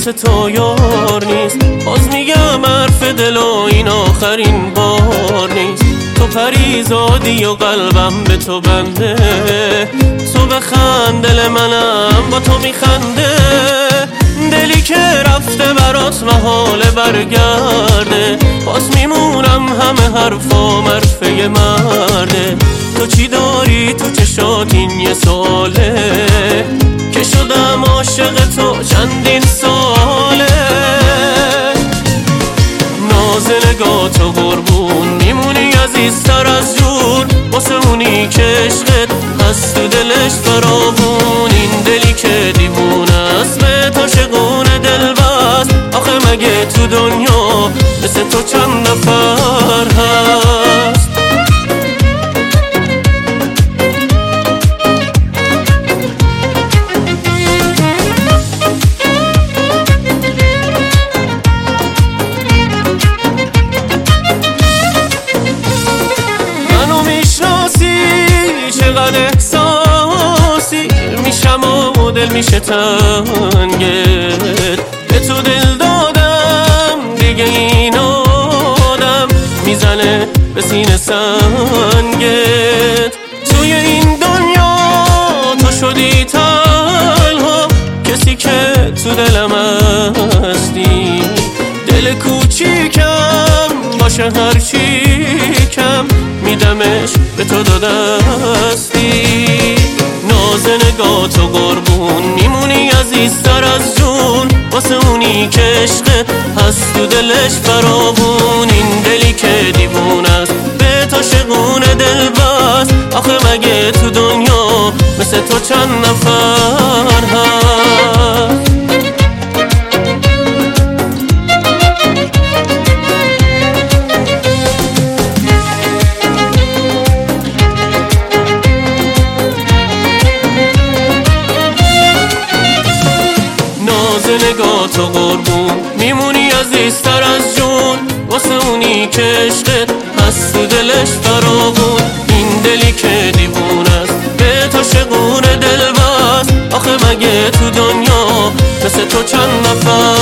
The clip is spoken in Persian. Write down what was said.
مثل تو یار نیست. باز میگم حرف دل و این آخرین بار نیست. تو پریزادی و قلبم به تو بنده، تو بخند دل منم با تو میخنده. دلی که رفته برات محاله برگرده، باز میمونم همه حرفا مرفه مرده. تو چی داری تو چشات این یه سواله، که شدم عاشق تو چندین ساله. ناز نگاه تو قربون میمونی عزیزتر از جون، واسه اونی که عشقت هست تو دلش فراوون. این دلی که دیوونه است به تو شگونه دل بست، آخه مگه تو دنیا مثل تو چند نفر هست؟ چقدر احساسی میشم و دل میشه تنگت، به تو دل دادم دیگه این آدم میزنه به سینه سنگت. توی این دنیا تو شدی تنها کسی که تو دلم هستی. دل کوچیکم باشه هرچی کم میدمش به تو دادستی. ناز نگاه تو قربون میمونی عزیزتر از جون، واسه اونی که عشقت هست تو دلش فراوون. این دلی که دیوونه است به تو شگونه دل بست، آخه مگه تو دنیا مثل تو چند نفر هست؟ نگاه تو قربون میمونی عزیزتر از جون، واسه اونی که عشقت هست تو دلش فراوون. این دلی که دیوونه است به تو شگونه دل بست، آخه مگه تو دنیا مثل تو چند نفر